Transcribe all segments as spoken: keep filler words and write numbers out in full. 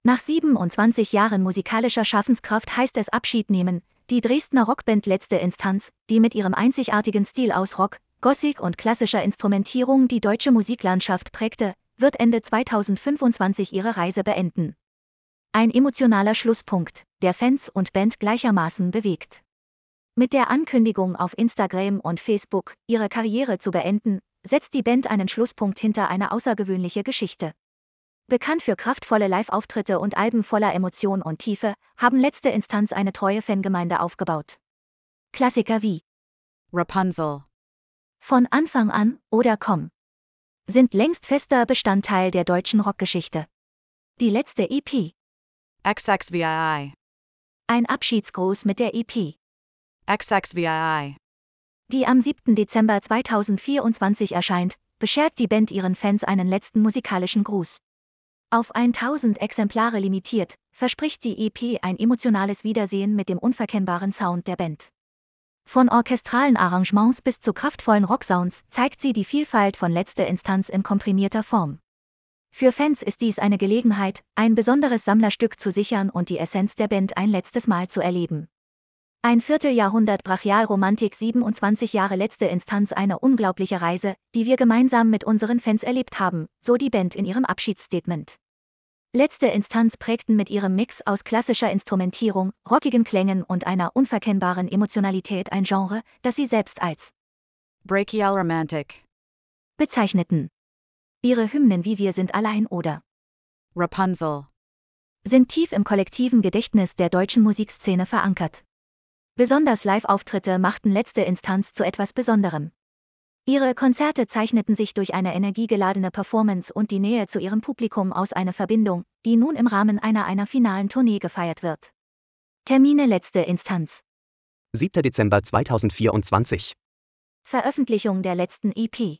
Nach siebenundzwanzig Jahren musikalischer Schaffenskraft heißt es Abschied nehmen. Die Dresdner Rockband Letzte Instanz, die mit ihrem einzigartigen Stil aus Rock, Gothic und klassischer Instrumentierung die deutsche Musiklandschaft prägte, wird Ende zweitausendfünfundzwanzig ihre Reise beenden. Ein emotionaler Schlusspunkt, der Fans und Band gleichermaßen bewegt. Mit der Ankündigung auf Instagram und Facebook, ihre Karriere zu beenden, setzt die Band einen Schlusspunkt hinter eine außergewöhnliche Geschichte. Bekannt für kraftvolle Live-Auftritte und Alben voller Emotion und Tiefe, haben Letzte Instanz eine treue Fangemeinde aufgebaut. Klassiker wie Rapunzel, Von Anfang an oder Komm sind längst fester Bestandteil der deutschen Rockgeschichte. Die letzte E P, X X V I I, ein Abschiedsgruß mit der E P, X X V I I, die am siebten Dezember zweitausendvierundzwanzig erscheint, beschert die Band ihren Fans einen letzten musikalischen Gruß. Auf tausend Exemplare limitiert, verspricht die E P ein emotionales Wiedersehen mit dem unverkennbaren Sound der Band. Von orchestralen Arrangements bis zu kraftvollen Rocksounds zeigt sie die Vielfalt von Letzte Instanz in komprimierter Form. Für Fans ist dies eine Gelegenheit, ein besonderes Sammlerstück zu sichern und die Essenz der Band ein letztes Mal zu erleben. Ein Vierteljahrhundert Brachialromantik, siebenundzwanzig Jahre Letzte Instanz, eine unglaubliche Reise, die wir gemeinsam mit unseren Fans erlebt haben, so die Band in ihrem Abschiedsstatement. Letzte Instanz prägten mit ihrem Mix aus klassischer Instrumentierung, rockigen Klängen und einer unverkennbaren Emotionalität ein Genre, das sie selbst als Brachial Romantic, bezeichneten. Ihre Hymnen wie Wir sind allein oder Rapunzel, sind tief im kollektiven Gedächtnis der deutschen Musikszene verankert. Besonders Live-Auftritte machten Letzte Instanz zu etwas Besonderem. Ihre Konzerte zeichneten sich durch eine energiegeladene Performance und die Nähe zu ihrem Publikum aus, eine Verbindung, die nun im Rahmen einer einer finalen Tournee gefeiert wird. Termine Letzte Instanz. siebter Dezember zweitausendvierundzwanzig. Veröffentlichung der letzten E P.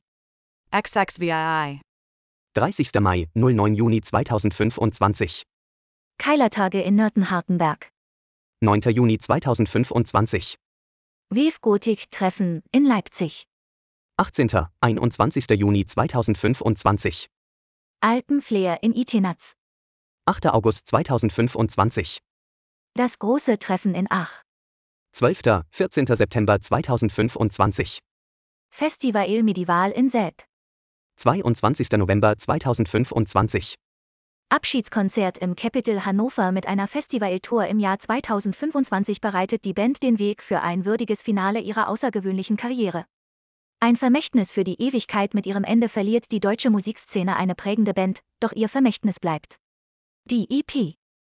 X X V I I, dreißigster Mai, neunter Juni zweitausendfünfundzwanzig. Keilertage in Nörten-Hartenberg. neunter Juni zweitausendfünfundzwanzig. Wev Gotik Treffen in Leipzig. achtzehnter, einundzwanzigster Juni zweitausendfünfundzwanzig. Alpenflair in Itenaz. achter August zweitausendfünfundzwanzig. Das große Treffen in Ach. zwölfter, vierzehnter September zweitausendfünfundzwanzig. Festival Medieval in Selb. zweiundzwanzigster November zweitausendfünfundzwanzig. Abschiedskonzert im Capitol Hannover. Mit einer Festivaltour im Jahr zweitausendfünfundzwanzig bereitet die Band den Weg für ein würdiges Finale ihrer außergewöhnlichen Karriere. Ein Vermächtnis für die Ewigkeit. Mit ihrem Ende verliert die deutsche Musikszene eine prägende Band, doch ihr Vermächtnis bleibt. Die E P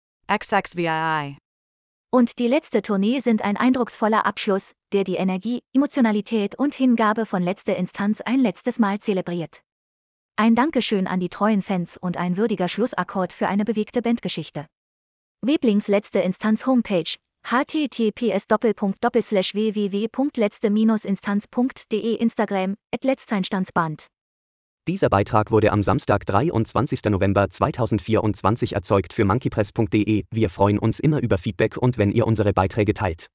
X X V I I, und die letzte Tournee sind ein eindrucksvoller Abschluss, der die Energie, Emotionalität und Hingabe von Letzte Instanz ein letztes Mal zelebriert. Ein Dankeschön an die treuen Fans und ein würdiger Schlussakkord für eine bewegte Bandgeschichte. Weblings Letzte Instanz Homepage h t t p s w w w punkt letzte instanz punkt d e Instagram at letzteinstanzband. Dieser Beitrag wurde am Samstag, dreiundzwanzigster November zweitausendvierundzwanzig erzeugt für monkeypress punkt de. Wir freuen uns immer über Feedback und wenn ihr unsere Beiträge teilt.